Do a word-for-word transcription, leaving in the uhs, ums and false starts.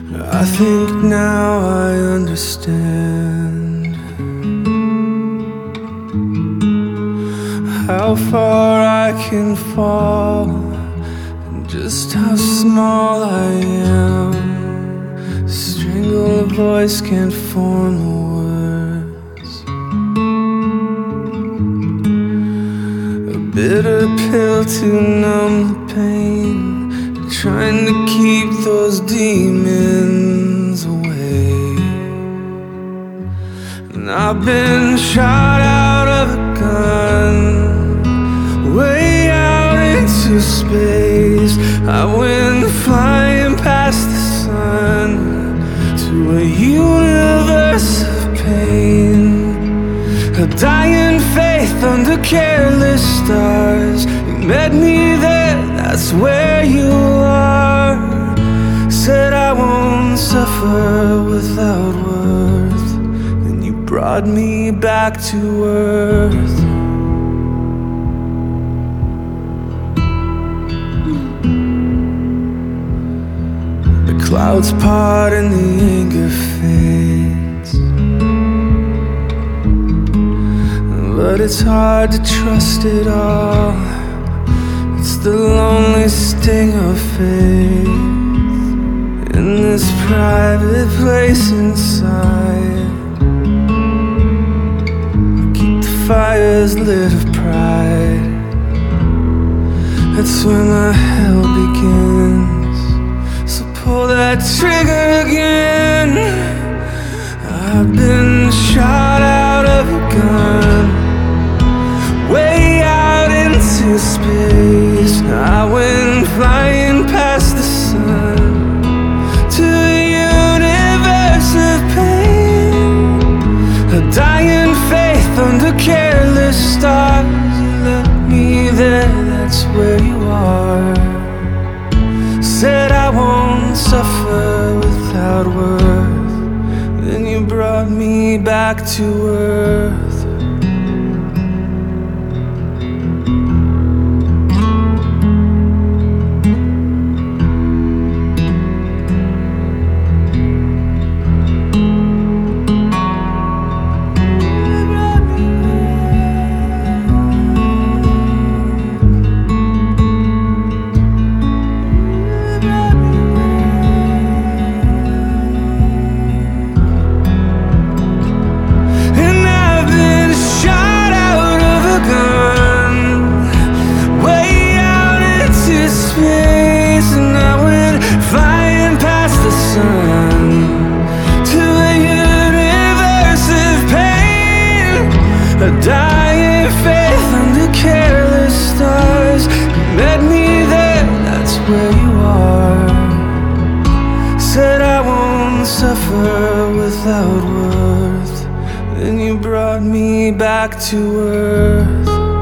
I think now I understand how far I can fall and just how small I am. A strangled voice can't form the words. A bitter pill to numb the pain, trying to keep those demons away. And I've been shot out of a gun, way out into space. I went flying past the sun to a universe of pain. A dying faith under careless stars. You met me there, that's where you are. Said I won't suffer without worth, then you brought me back to earth. The clouds part and the anger fades, but it's hard to trust it all. It's the lonely sting of faith in this private place inside. Keep the fires lit of pride. That's when the hell begins. So pull that trigger again. I've been shot out of a gun, way out into space. I went flying past the sun to a universe of pain. A dying faith under careless stars. You left me there, that's where you are. Said I won't suffer without worth, then you brought me back to earth. A dying faith under careless stars. You met me there, that's where you are. Said I won't suffer without worth, then you brought me back to earth.